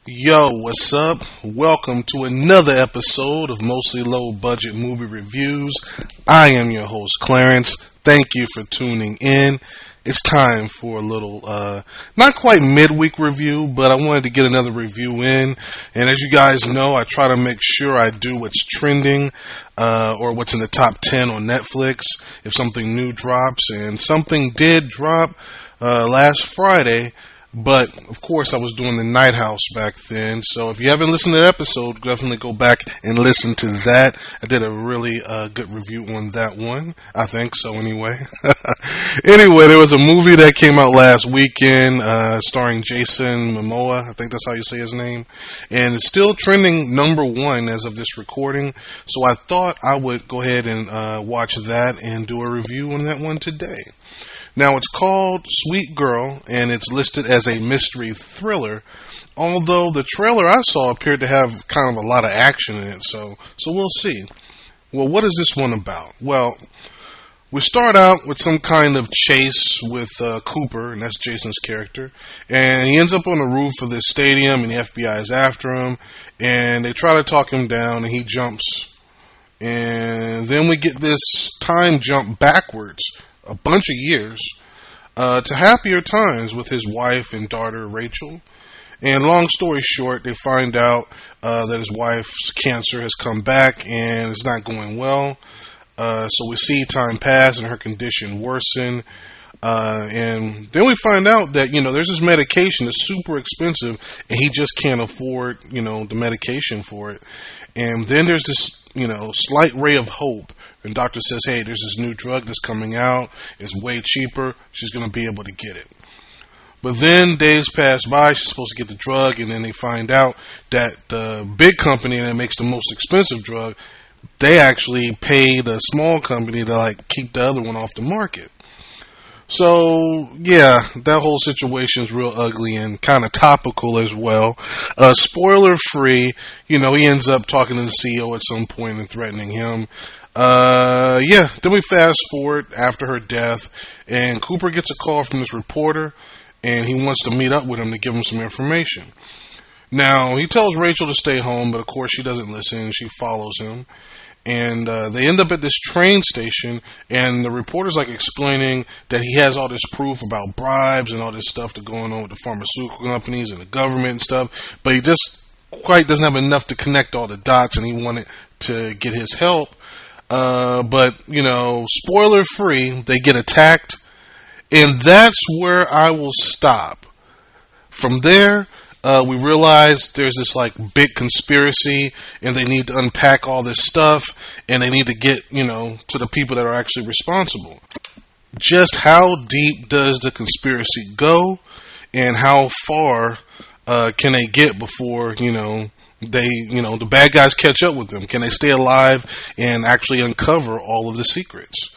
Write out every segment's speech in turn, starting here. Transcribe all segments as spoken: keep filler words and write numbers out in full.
Yo, what's up? Welcome to another episode of Mostly Low Budget Movie Reviews. I am your host, Clarence. Thank you for tuning in. It's time for a little, uh, not quite midweek review, but I wanted to get another review in. And as you guys know, I try to make sure I do what's trending, uh, or what's in the top ten on Netflix if something new drops. And something did drop, uh, last Friday. But, of course, I was doing the Night House back then. So if you haven't listened to that episode, definitely go back and listen to that. I did a really uh, good review on that one. I think so, anyway. Anyway, there was a movie that came out last weekend uh, starring Jason Momoa. I think that's how you say his name. And it's still trending number one as of this recording. So I thought I would go ahead and uh, watch that and do a review on that one today. Now, it's called Sweet Girl, and it's listed as a mystery thriller, although the trailer I saw appeared to have kind of a lot of action in it, so so we'll see. Well, what is this one about? Well, we start out with some kind of chase with uh, Cooper, and that's Jason's character, and he ends up on the roof of this stadium, and the F B I is after him, and they try to talk him down, and he jumps, and then we get this time jump backwards a bunch of years uh, to happier times with his wife and daughter Rachel. And long story short, they find out uh, that his wife's cancer has come back and it's not going well. Uh, so we see time pass and her condition worsen. Uh, and then we find out that, you know, there's this medication that's super expensive and he just can't afford, you know, the medication for it. And then there's this, you know, slight ray of hope. And doctor says, hey, there's this new drug that's coming out. It's way cheaper. She's going to be able to get it. But then days pass by. She's supposed to get the drug. And then they find out that the big company that makes the most expensive drug, they actually paid a small company to like keep the other one off the market. So, yeah, that whole situation is real ugly and kind of topical as well. Uh, spoiler free, you know, he ends up talking to the C E O at some point and threatening him. Uh, yeah, then we fast forward after her death, and Cooper gets a call from this reporter, and he wants to meet up with him to give him some information. Now, he tells Rachel to stay home, but of course she doesn't listen. She follows him. And uh, they end up at this train station, and the reporter's like explaining that he has all this proof about bribes and all this stuff that's going on with the pharmaceutical companies and the government and stuff, but he just quite doesn't have enough to connect all the dots, and he wanted to get his help. Uh, but, you know, spoiler free, they get attacked, and that's where I will stop. From there, Uh, we realize there's this like big conspiracy and they need to unpack all this stuff and they need to get, you know, to the people that are actually responsible. Just how deep does the conspiracy go and how far uh, can they get before, you know, they, you know, the bad guys catch up with them? Can they stay alive and actually uncover all of the secrets?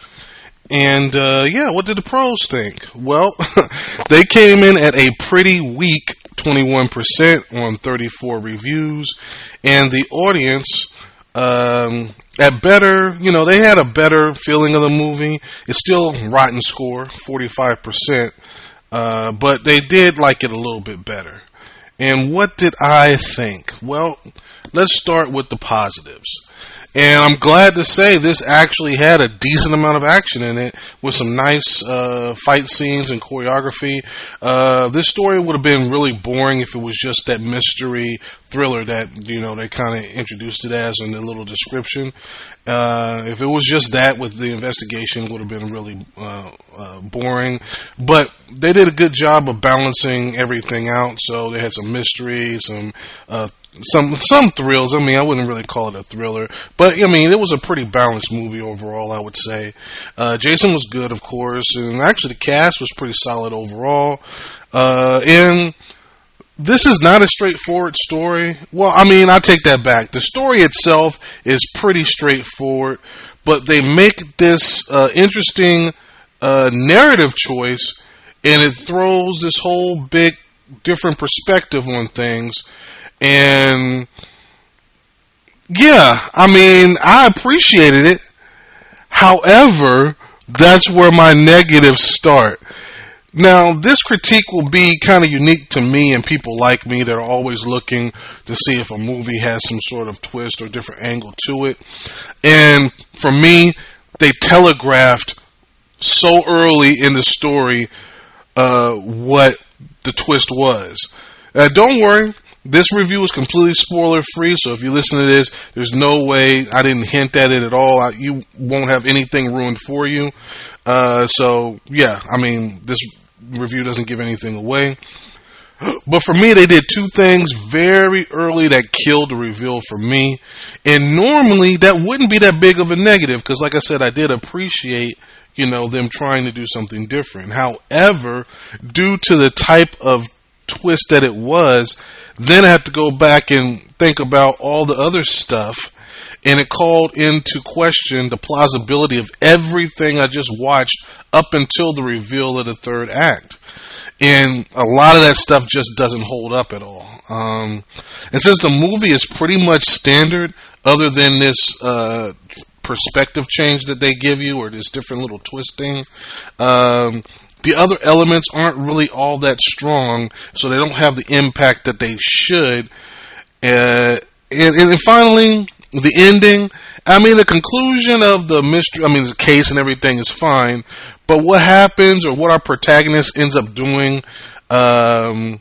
And, uh, yeah, what did the pros think? Well, they came in at a pretty weak twenty-one percent on thirty-four reviews, and the audience, um, at better, you know, they had a better feeling of the movie. It's still rotten score, forty-five percent, uh, but they did like it a little bit better. And what did I think? Well, let's start with the positives. And I'm glad to say this actually had a decent amount of action in it with some nice uh, fight scenes and choreography. Uh, this story would have been really boring if it was just that mystery thriller that, you know, they kind of introduced it as in the little description. Uh, if it was just that with the investigation, it would have been really uh, uh, boring. But they did a good job of balancing everything out. So they had some mystery, some uh, some some thrills. I mean, I wouldn't really call it a thriller, but I mean, it was a pretty balanced movie overall, I would say. Uh, Jason was good, of course, and actually the cast was pretty solid overall. Uh, and this is not a straightforward story. Well, I mean, I take that back. The story itself is pretty straightforward, but they make this uh, interesting uh, narrative choice, and it throws this whole big different perspective on things. And yeah, I mean, I appreciated it. However, that's where my negatives start. Now, this critique will be kind of unique to me and people like me that are always looking to see if a movie has some sort of twist or different angle to it. And for me, they telegraphed so early in the story uh, what the twist was. Uh, don't worry, this review is completely spoiler free, so if you listen to this, there's no way I didn't hint at it at all. I, you won't have anything ruined for you. Uh, so, yeah, I mean, this review doesn't give anything away. But for me, they did two things very early that killed the reveal for me. And normally, that wouldn't be that big of a negative, because like I said, I did appreciate, you know, them trying to do something different. However, due to the type of twist that it was, then I had to go back and think about all the other stuff, and it called into question the plausibility of everything I just watched up until the reveal of the third act. And a lot of that stuff just doesn't hold up at all. Um, and since the movie is pretty much standard, other than this uh, perspective change that they give you, or this different little twisting, um, the other elements aren't really all that strong, so they don't have the impact that they should. Uh, and, and finally, the ending. I mean, the conclusion of the mystery, I mean, the case and everything is fine, but what happens or what our protagonist ends up doing um,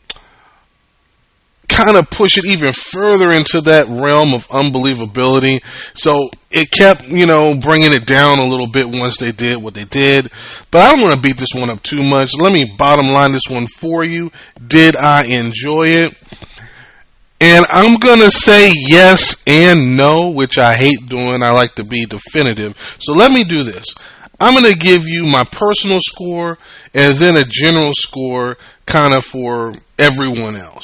kind of push it even further into that realm of unbelievability. So it kept, you know, bringing it down a little bit once they did what they did. But I don't want to beat this one up too much. Let me bottom line this one for you. Did I enjoy it? And I'm going to say yes and no, which I hate doing. I like to be definitive. So let me do this. I'm going to give you my personal score and then a general score kind of for everyone else.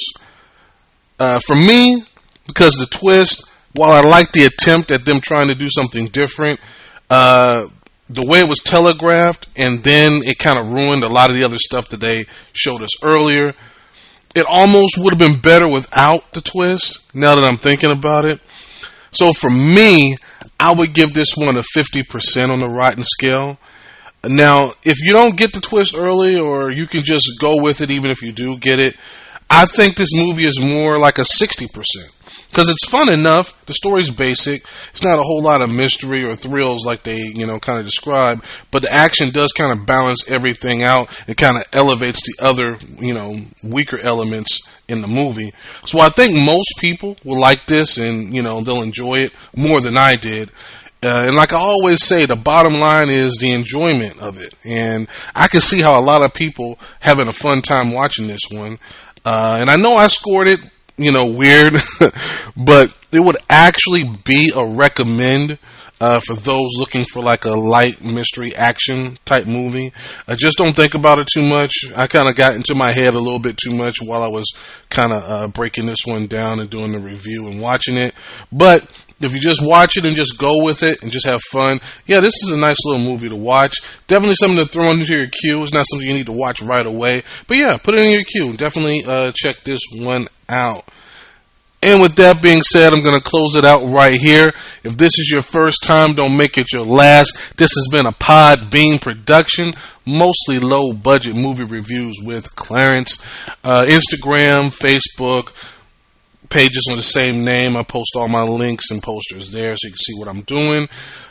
Uh, for me, because the twist, while I like the attempt at them trying to do something different, uh, the way it was telegraphed and then it kind of ruined a lot of the other stuff that they showed us earlier. It almost would have been better without the twist, now that I'm thinking about it. So for me, I would give this one a fifty percent on the rotten scale. Now, if you don't get the twist early, or you can just go with it even if you do get it, I think this movie is more like a sixty percent. Because it's fun enough, the story's basic, it's not a whole lot of mystery or thrills like they, you know, kind of describe, but the action does kind of balance everything out. It kind of elevates the other, you know, weaker elements in the movie. So I think most people will like this and, you know, they'll enjoy it more than I did. Uh, and like I always say, the bottom line is the enjoyment of it. And I can see how a lot of people having a fun time watching this one. Uh, and I know I scored it, you know, weird, but it would actually be a recommend uh, for those looking for like a light mystery action type movie. I just don't think about it too much. I kind of got into my head a little bit too much while I was kind of uh, breaking this one down and doing the review and watching it. But if you just watch it and just go with it and just have fun, yeah, this is a nice little movie to watch. Definitely something to throw into your queue. It's not something you need to watch right away. But yeah, put it in your queue. Definitely uh, check this one out. And with that being said, I'm going to close it out right here. If this is your first time, don't make it your last. This has been a Podbean production, mostly low budget movie reviews with Clarence. Uh, Instagram, Facebook, pages on the same name. I post all my links and posters there so you can see what I'm doing.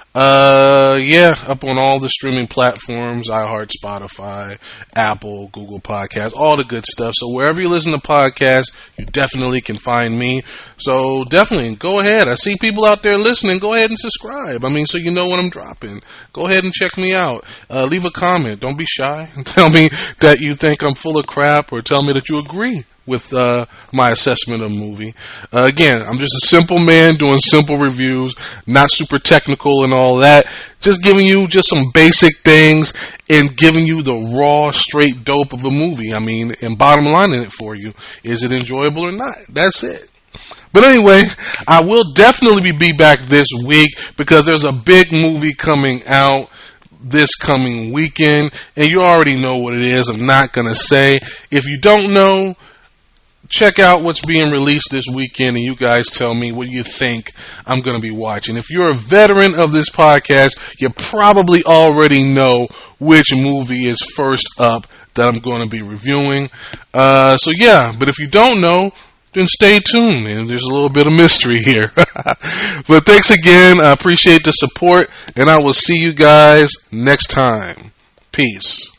Uh, yeah, up on all the streaming platforms, iHeart, Spotify, Apple, Google Podcasts, all the good stuff. So wherever you listen to podcasts, you definitely can find me. So definitely go ahead. I see people out there listening. Go ahead and subscribe. I mean, so you know when I'm dropping. Go ahead and check me out. Uh, leave a comment. Don't be shy. Tell me that you think I'm full of crap, or tell me that you agree with uh, my assessment of a movie. Uh, again, I'm just a simple man doing simple reviews, not super technical and all that. Just giving you just some basic things and giving you the raw, straight dope of a movie. I mean, and bottom lining it for you. Is it enjoyable or not? That's it. But anyway, I will definitely be back this week because there's a big movie coming out this coming weekend, and you already know what it is. I'm not going to say. If you don't know, check out what's being released this weekend, and you guys tell me what you think I'm going to be watching. If you're a veteran of this podcast, you probably already know which movie is first up that I'm going to be reviewing. Uh, so yeah, but if you don't know, then stay tuned, and there's a little bit of mystery here. But thanks again. I appreciate the support, and I will see you guys next time. Peace.